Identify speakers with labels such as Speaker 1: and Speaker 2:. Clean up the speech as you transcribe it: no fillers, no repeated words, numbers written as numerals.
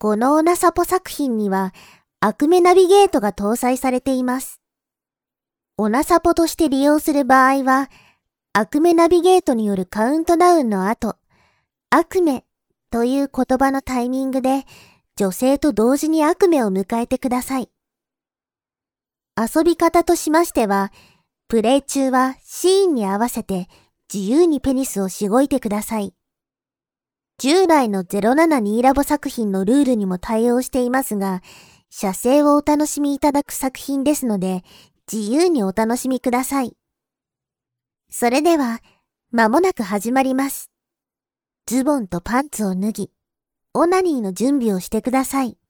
Speaker 1: このオナサポ作品には、アクメナビゲートが搭載されています。オナサポとして利用する場合は、アクメナビゲートによるカウントダウンの後、アクメという言葉のタイミングで、女性と同時にアクメを迎えてください。遊び方としましては、プレイ中はシーンに合わせて自由にペニスをしごいてください。従来の072ラボ作品のルールにも対応していますが、写生をお楽しみいただく作品ですので、自由にお楽しみください。それでは、間もなく始まります。ズボンとパンツを脱ぎ、オナニーの準備をしてください。